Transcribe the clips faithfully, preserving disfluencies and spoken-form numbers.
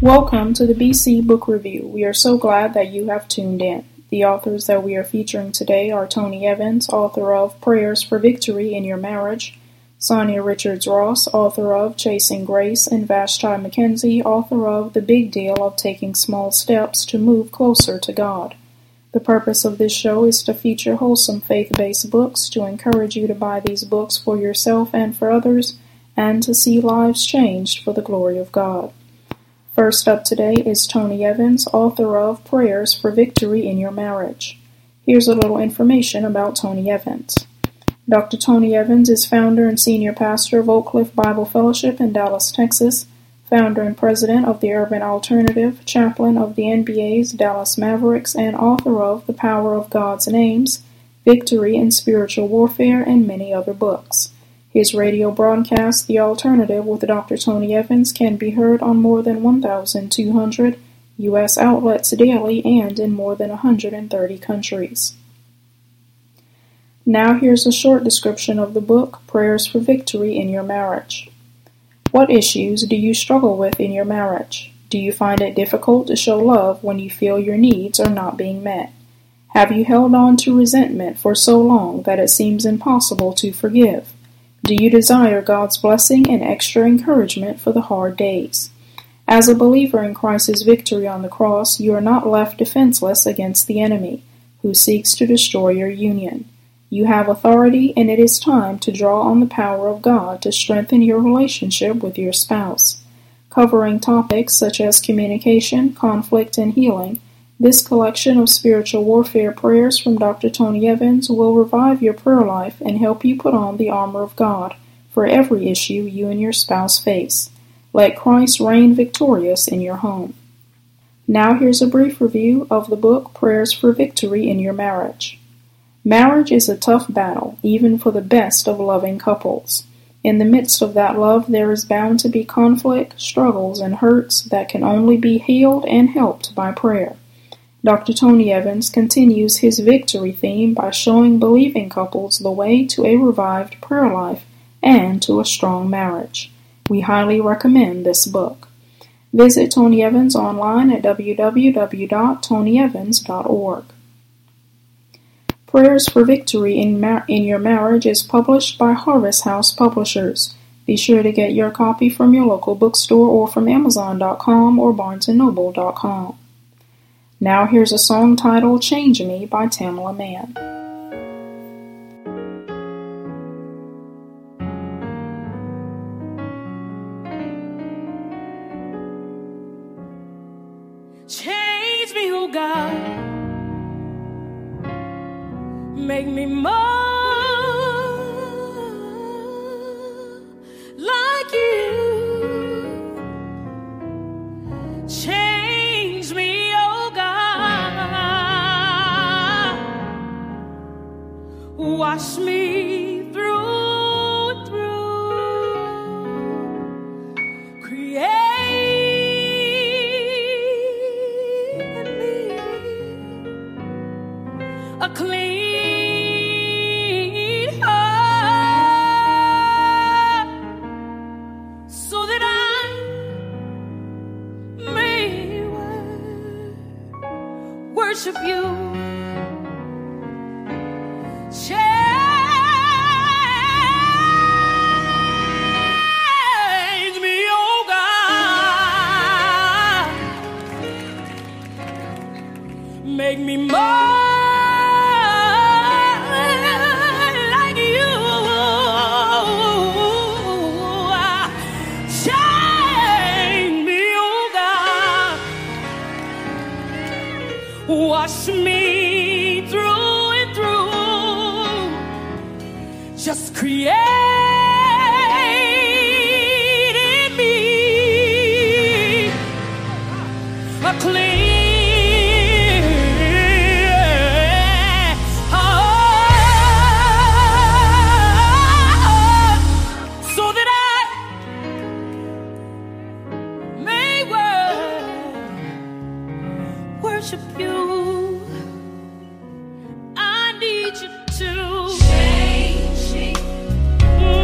Welcome to the B C Book Review. We are so glad that you have tuned in. The authors that we are featuring today are Tony Evans, author of Prayers for Victory in Your Marriage, Sonia Richards Ross, author of Chasing Grace, and Vashti McKenzie, author of The Big Deal of Taking Small Steps to Move Closer to God. The purpose of this show is to feature wholesome faith-based books, to encourage you to buy these books for yourself and for others, and to see lives changed for the glory of God. First up today is Tony Evans, author of Prayers for Victory in Your Marriage. Here's a little information about Tony Evans. Doctor Tony Evans is founder and senior pastor of Oak Cliff Bible Fellowship in Dallas, Texas, founder and president of the Urban Alternative, chaplain of the N B A's Dallas Mavericks, and author of The Power of God's Names, Victory in Spiritual Warfare, and many other books. His radio broadcast, The Alternative with Doctor Tony Evans, can be heard on more than one thousand two hundred U S outlets daily and in more than one hundred thirty countries. Now here's a short description of the book, Prayers for Victory in Your Marriage. What issues do you struggle with in your marriage? Do you find it difficult to show love when you feel your needs are not being met? Have you held on to resentment for so long that it seems impossible to forgive? Do you desire God's blessing and extra encouragement for the hard days? As a believer in Christ's victory on the cross, you are not left defenseless against the enemy, who seeks to destroy your union. You have authority, and it is time to draw on the power of God to strengthen your relationship with your spouse. Covering topics such as communication, conflict, and healing, this collection of spiritual warfare prayers from Doctor Tony Evans will revive your prayer life and help you put on the armor of God for every issue you and your spouse face. Let Christ reign victorious in your home. Now here's a brief review of the book Prayers for Victory in Your Marriage. Marriage is a tough battle, even for the best of loving couples. In the midst of that love, there is bound to be conflict, struggles, and hurts that can only be healed and helped by prayer. Doctor Tony Evans continues his victory theme by showing believing couples the way to a revived prayer life and to a strong marriage. We highly recommend this book. Visit Tony Evans online at w w w dot tony evans dot org. Prayers for Victory in, Mar- in Your Marriage is published by Harvest House Publishers. Be sure to get your copy from your local bookstore or from amazon dot com or barnes and noble dot com. Now here's a song titled Change Me by Tamela Mann. Change me, oh God. Make me more like you. Change me, oh God. Wash me through and through. Create in me a clean worship you. Change me, oh God. Make me more like you. Change me, oh God. Wash me through and through. Just create in me a clean heart, so that I may worship you. I need you to change me. Mm.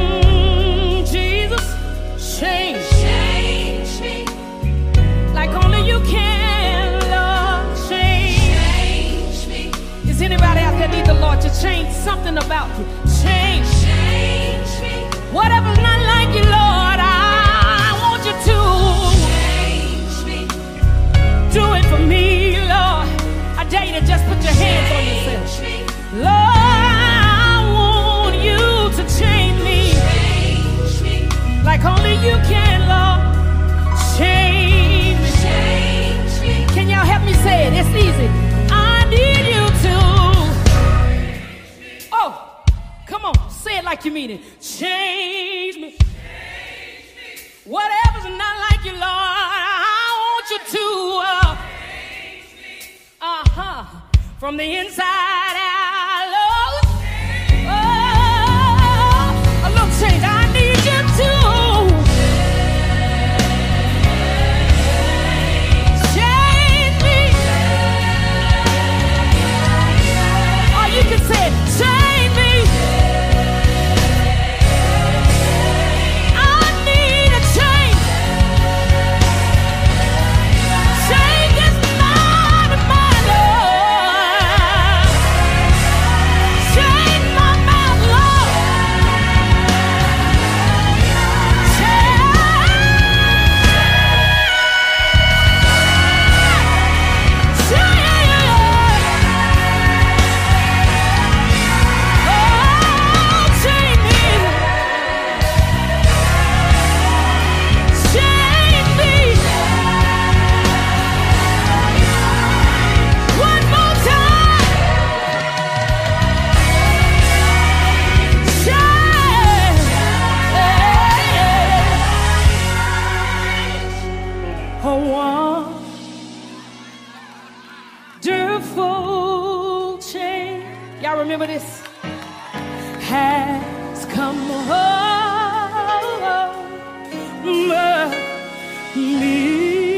something about you. Change. Change me. Whatever's not like you, Lord, I want you to. Change me. Do it for me, Lord. I dare you to just put your hands on yourself. Lord, I want you to change me. Change me. Like only you can, Lord. Change me. Change me. Can y'all help me say it? It's easy. I need you to. Oh, come on. Say it like you mean it. Change me. Change me. Whatever's not like you, Lord, I want you to. Uh, Change me. Uh-huh. From the inside out, Lord. Oh, a little change. I need you to. Change me. Or you can say, change me. I need a change. Change is not my Lord. Change my mouth, Lord. Wonderful change. Y'all remember this? Has come over me.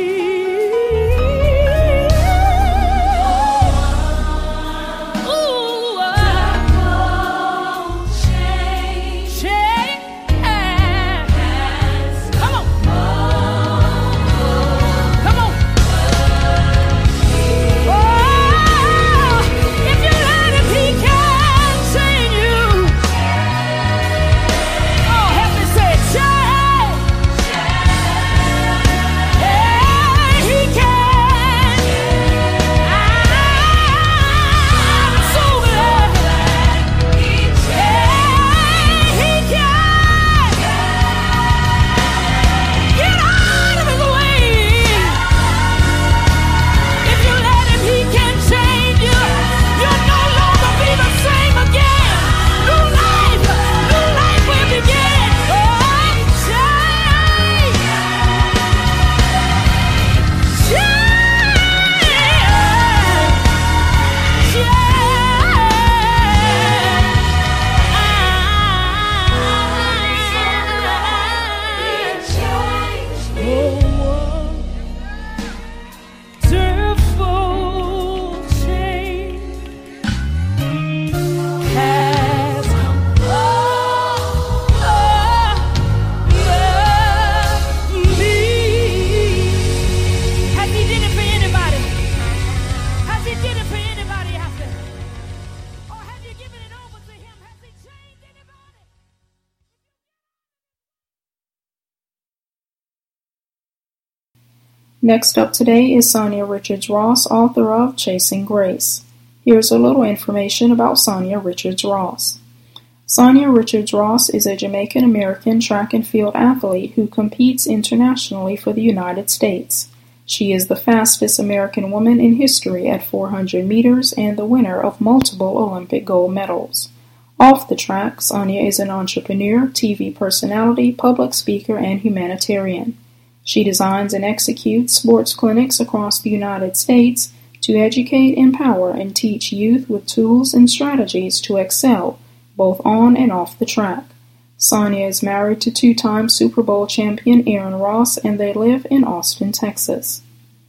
Next up today is Sonia Richards Ross, author of Chasing Grace. Here's a little information about Sonia Richards Ross. Sonia Richards Ross is a Jamaican-American track and field athlete who competes internationally for the United States. She is the fastest American woman in history at four hundred meters and the winner of multiple Olympic gold medals. Off the track, Sonia is an entrepreneur, T V personality, public speaker, and humanitarian. She designs and executes sports clinics across the United States to educate, empower, and teach youth with tools and strategies to excel, both on and off the track. Sonia is married to two-time Super Bowl champion Aaron Ross, and they live in Austin, Texas.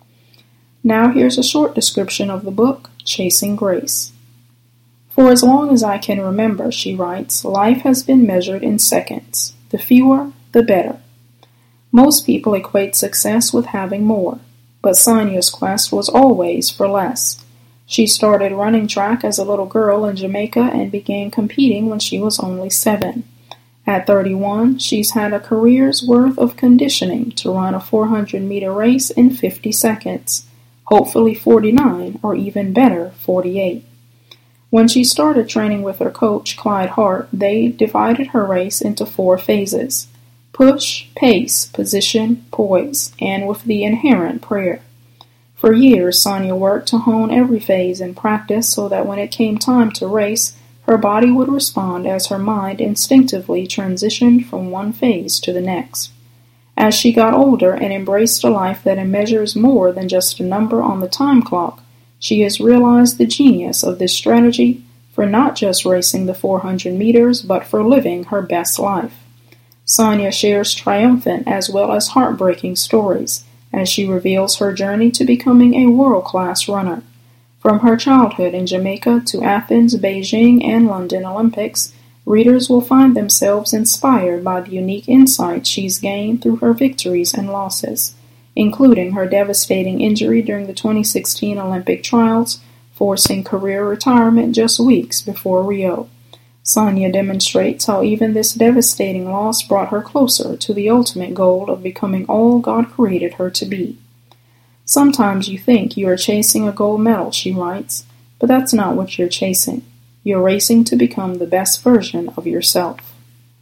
Now here's a short description of the book, Chasing Grace. For as long as I can remember, she writes, life has been measured in seconds. The fewer, the better. Most people equate success with having more, but Sonia's quest was always for less. She started running track as a little girl in Jamaica and began competing when she was only seven. At thirty-one, she's had a career's worth of conditioning to run a four hundred meter race in fifty seconds, hopefully forty-nine, or even better, forty-eight. When she started training with her coach, Clyde Hart, they divided her race into four phases: push, pace, position, poise, and with the inherent prayer. For years, Sonia worked to hone every phase in practice so that when it came time to race, her body would respond as her mind instinctively transitioned from one phase to the next. As she got older and embraced a life that measures more than just a number on the time clock, she has realized the genius of this strategy for not just racing the four hundred meters, but for living her best life. Sonia shares triumphant as well as heartbreaking stories as she reveals her journey to becoming a world-class runner. From her childhood in Jamaica to Athens, Beijing, and London Olympics, readers will find themselves inspired by the unique insights she's gained through her victories and losses, including her devastating injury during the twenty sixteen Olympic trials, forcing career retirement just weeks before Rio. Sonia demonstrates how even this devastating loss brought her closer to the ultimate goal of becoming all God created her to be. Sometimes you think you are chasing a gold medal, she writes, but that's not what you're chasing. You're racing to become the best version of yourself.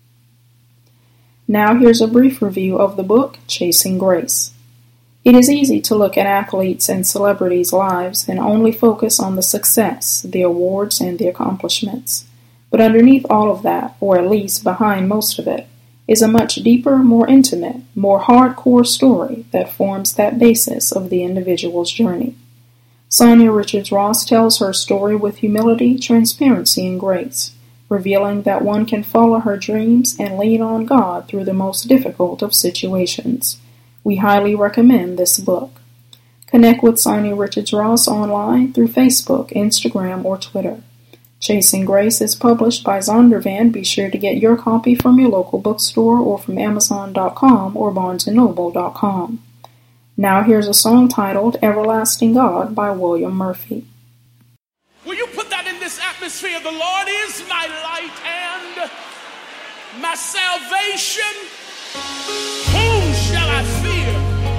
Now here's a brief review of the book, Chasing Grace. It is easy to look at athletes and celebrities' lives and only focus on the success, the awards, and the accomplishments. But underneath all of that, or at least behind most of it, is a much deeper, more intimate, more hardcore story that forms that basis of the individual's journey. Sonia Richards-Ross tells her story with humility, transparency, and grace, revealing that one can follow her dreams and lean on God through the most difficult of situations. We highly recommend this book. Connect with Sonia Richards-Ross online through Facebook, Instagram, or Twitter. Chasing Grace is published by Zondervan. Be sure to get your copy from your local bookstore or from Amazon dot com or Barnes and Noble dot com. Now here's a song titled Everlasting God by William Murphy. Will you put that in this atmosphere? The Lord is my light and my salvation. Whom shall I fear?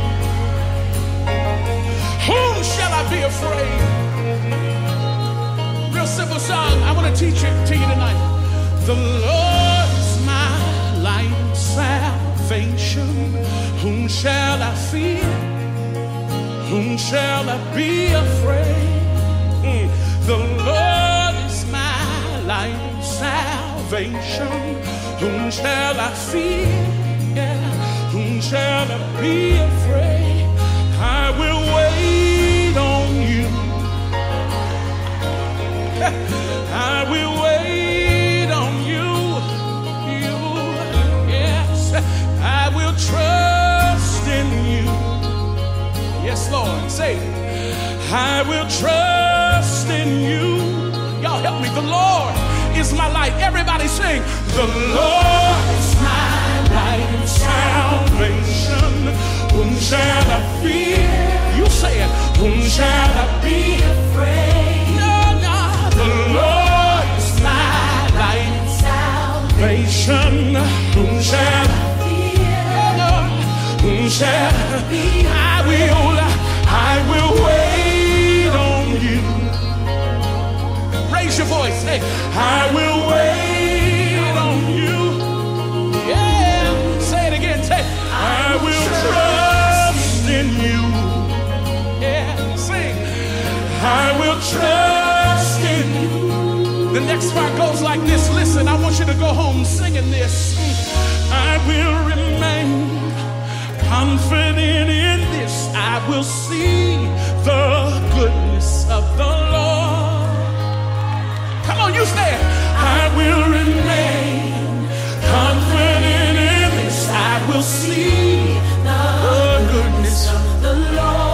Whom shall I be afraid? Real simple song. I want to teach it to you tonight. The Lord is my light and salvation. Whom shall I fear? Whom shall I be afraid? Mm. The Lord is my light and salvation. Whom shall I fear? Yeah. Whom shall I be afraid? I will wait on you. I will wait on you, you, yes. I will trust in you. Yes, Lord, say it. I will trust in you. Y'all help me. The Lord is my light. Everybody sing. The Lord is my light and salvation. Whom shall I fear? You say it. Whom shall I be afraid? The Lord is my light and salvation. Whom shall I fear? Lord, whom shall I be? I will, I will wait on you. Raise your voice, say, I will wait on you. Yeah, say it again, say, I will trust in you. Yeah, sing, I will trust. The next part goes like this. Listen, I want you to go home singing this. I will remain confident in this. I will see the goodness of the Lord. Come on, you say it. I will remain confident in this. I will see the goodness of the Lord.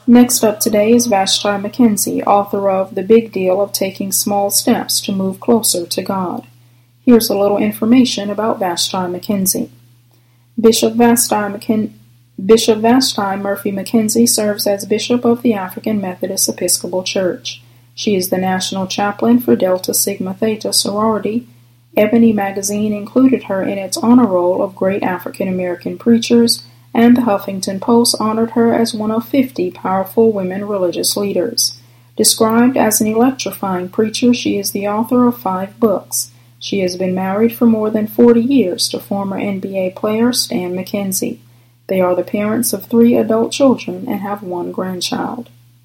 Next up today is Vashti McKenzie, author of The Big Deal of Taking Small Steps to Move Closer to God. Here's a little information about Vashti McKenzie. Bishop Vashti, McKen- Bishop Vashti Murphy McKenzie serves as Bishop of the African Methodist Episcopal Church. She is the National Chaplain for Delta Sigma Theta Sorority. Ebony Magazine included her in its honor roll of great African American preachers, and the Huffington Post honored her as one of fifty powerful women religious leaders. Described as an electrifying preacher, she is the author of five books. She has been married for more than forty years to former N B A player Stan McKenzie. They are the parents of three adult children and have one grandchild.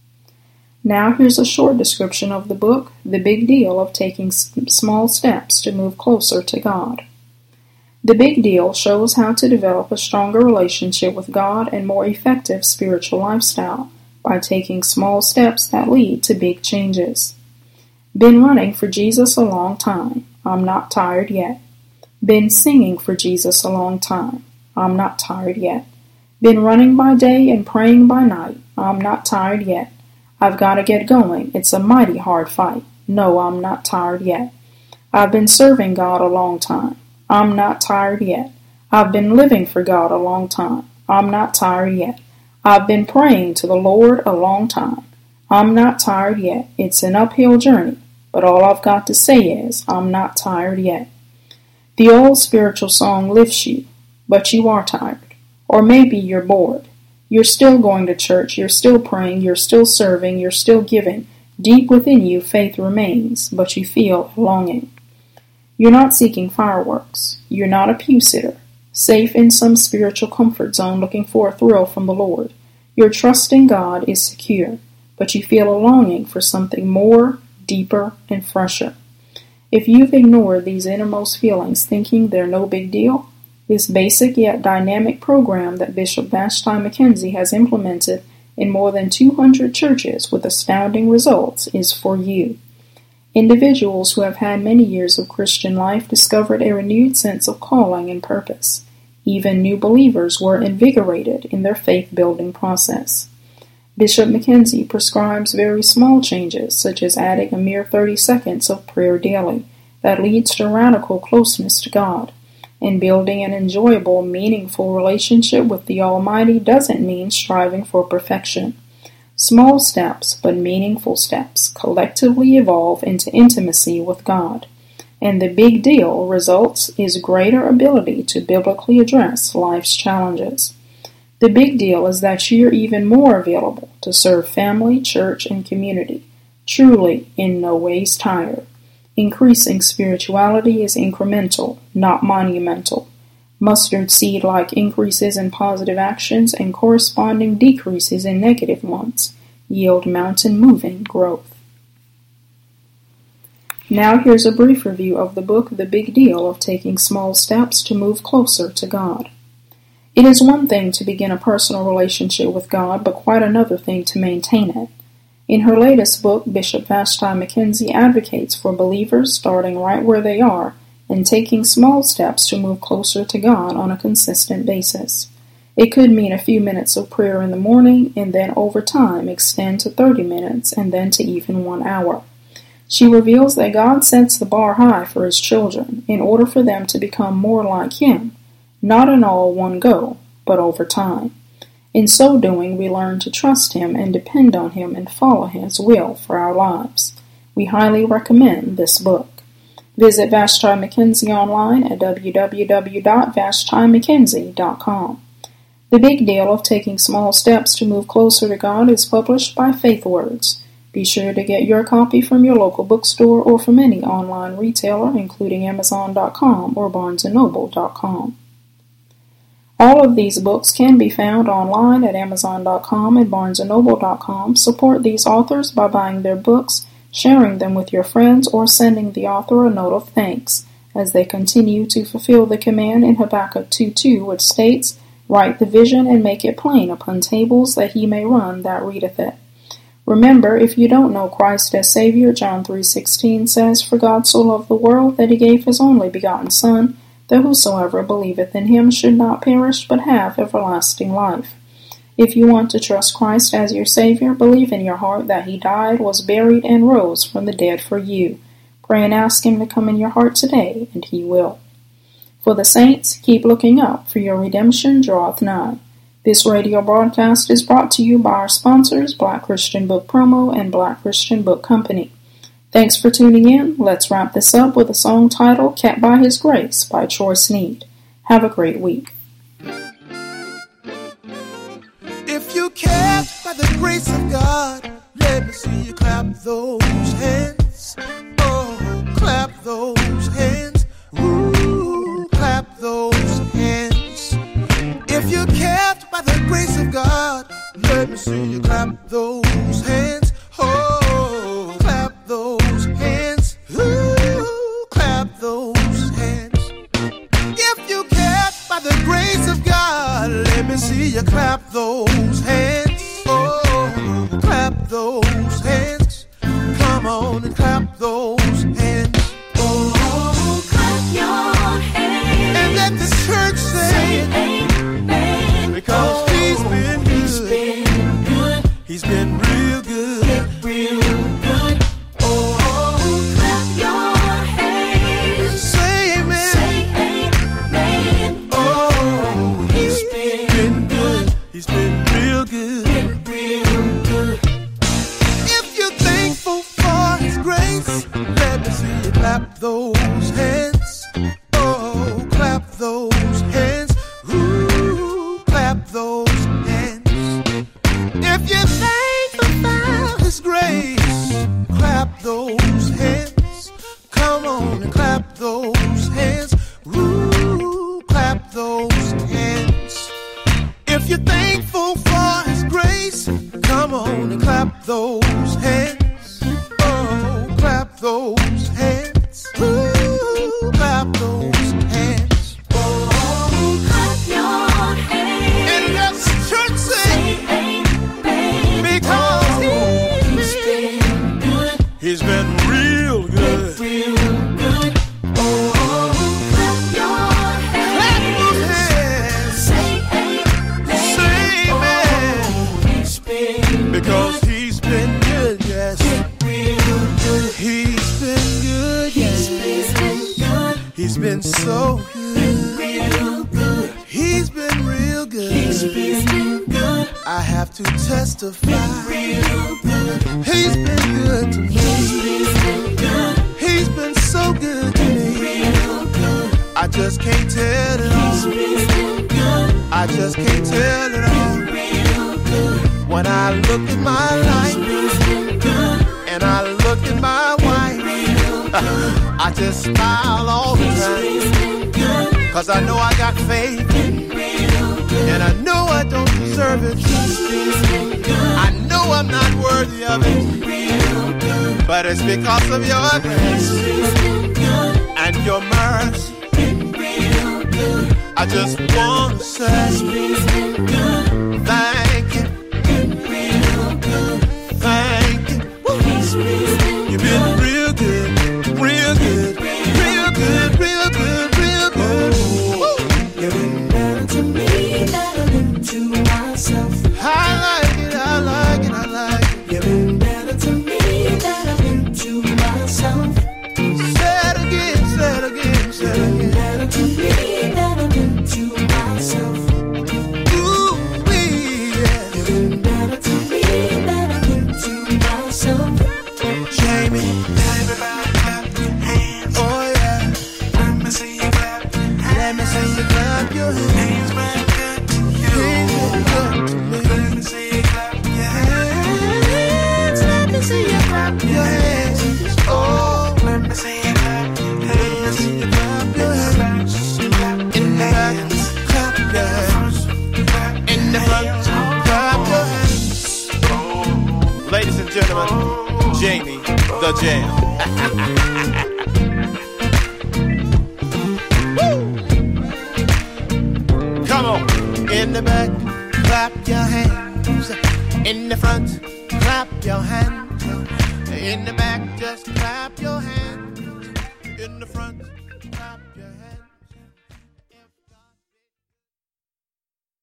Now here's a short description of the book, The Big Deal of Taking Small Steps to Move Closer to God. The Big Deal shows how to develop a stronger relationship with God and more effective spiritual lifestyle by taking small steps that lead to big changes. Been running for Jesus a long time. I'm not tired yet. Been singing for Jesus a long time. I'm not tired yet. Been running by day and praying by night. I'm not tired yet. I've got to get going. It's a mighty hard fight. No, I'm not tired yet. I've been serving God a long time. I'm not tired yet. I've been living for God a long time. I'm not tired yet. I've been praying to the Lord a long time. I'm not tired yet. It's an uphill journey, but all I've got to say is, I'm not tired yet. The old spiritual song lifts you, but you are tired. Or maybe you're bored. You're still going to church, you're still praying, you're still serving, you're still giving. Deep within you, faith remains, but you feel a longing. You're not seeking fireworks. You're not a pew sitter, safe in some spiritual comfort zone looking for a thrill from the Lord. Your trust in God is secure, but you feel a longing for something more, deeper, and fresher. If you've ignored these innermost feelings thinking they're no big deal, this basic yet dynamic program that Bishop Vashti McKenzie has implemented in more than two hundred churches with astounding results is for you. Individuals who have had many years of Christian life discovered a renewed sense of calling and purpose. Even new believers were invigorated in their faith-building process. Bishop McKenzie prescribes very small changes, such as adding a mere thirty seconds of prayer daily, that leads to radical closeness to God. And building an enjoyable, meaningful relationship with the Almighty doesn't mean striving for perfection. Small steps, but meaningful steps, collectively evolve into intimacy with God. And the big deal results is greater ability to biblically address life's challenges. The big deal is that you're even more available to serve family, church, and community, truly in no ways tired. Increasing spirituality is incremental, not monumental. Mustard seed-like increases in positive actions and corresponding decreases in negative ones yield mountain-moving growth. Now here's a brief review of the book The Big Deal of Taking Small Steps to Move Closer to God. It is one thing to begin a personal relationship with God, but quite another thing to maintain it. In her latest book, Bishop Vashti McKenzie advocates for believers starting right where they are and taking small steps to move closer to God on a consistent basis. It could mean a few minutes of prayer in the morning and then over time extend to thirty minutes and then to even one hour. She reveals that God sets the bar high for His children in order for them to become more like Him, not in all one go, but over time. In so doing, we learn to trust Him and depend on Him and follow His will for our lives. We highly recommend this book. Visit Vashti McKenzie online at w w w dot vashti mckenzie dot com. The Big Deal of Taking Small Steps to Move Closer to God is published by Faith Words. Be sure to get your copy from your local bookstore or from any online retailer, including amazon dot com or barnes and noble dot com. All of these books can be found online at amazon dot com and barnes and noble dot com. Support these authors by buying their books, sharing them with your friends, or sending the author a note of thanks as they continue to fulfill the command in Habakkuk two two, which states, "Write the vision and make it plain upon tables, that he may run that readeth it." Remember, if you don't know Christ as Savior, John three sixteen says, "For God so loved the world that he gave his only begotten Son, that whosoever believeth in him should not perish, but have everlasting life." If you want to trust Christ as your Savior, believe in your heart that He died, was buried, and rose from the dead for you. Pray and ask Him to come in your heart today, and He will. For the saints, keep looking up, for your redemption draweth nigh. This radio broadcast is brought to you by our sponsors, Black Christian Book Promo and Black Christian Book Company. Thanks for tuning in. Let's wrap this up with a song titled Kept by His Grace by Troy Sneed. Have a great week. If you kept by the grace of God, let me see you clap those hands. Oh, clap those hands. Ooh, clap those hands. If you kept by the grace of God, let me see you clap those hands. Oh, clap those hands. Ooh, clap those hands. If you kept by the grace of God, let me see you clap those hands. Oh, clap those hands. Come on and clap those hands. Oh, clap your hands. And let the church say, say amen. Because He's been good. He's been good. He's been real good. Real good. Oh, clap your hands. Say amen. Say amen. Oh, He's been good. He's been real good. Real good. If you're thankful for His grace, let me see you clap those hands. Oh, clap those hands. Ooh, clap those hands. If you're thankful for His grace, clap those hands. Come on and clap those hands. Ooh, clap those hands. If you're thankful for His grace, come on and clap those hands. Oh, clap those hands. Ooh, clap those hands. Oh, clap your hands. And let the church say, Say amen. because He's been good. He's been real good. Real good. Oh, clap your Clap those hands. hands. Say amen. Say amen. He's been Because He's been good, yes. real good. He's been good, He's yes. been good. He's been so good. Real good. He's been real good. He's been good. I have to testify. Real good. He's been good to me. He's been good. He's been so good to me. Real good. I just can't tell it He's all. been good. I just can't tell it all. Real good. When I look at my life He's been good. and I look at my wife, Real good. I just smile all the He's time. been good. Cause I know I got faith Real good. and I know I don't deserve it. He's been good. I know I'm not worthy of it, Real good. but it's because of your grace He's been good. and your mercy. Real good. I just want to say He's been good. thank you, Real good. thank you. He's been good. You've been real good, real good, real good, real good, real good. Woo. You've been better to me than I've been to myself. I like it, I like it, I like it. You've been better to me than I've been to myself. Say it again, say it again, say it You've been again. better to me than I've been to myself. Ooh, wee, yeah. You've been better to me than I've been to myself. Jamie, Everybody clap your hands. oh yeah. Let me see you clap your hands. Let me see you clap your hands. He's been good to you. He's been good to me. Let me see you clap your hands. Let me see you clap your hands. Oh, Let me see you clap your let me hands. see you clap your hands. Clap In your the back, hands. clap your hands. Clap In the front, clap your hands. Ladies and gentlemen, Jamie the Jam. Woo! Come on. In the back, clap your hands. In the front, clap your hands. In the back, just clap your hands. In the front.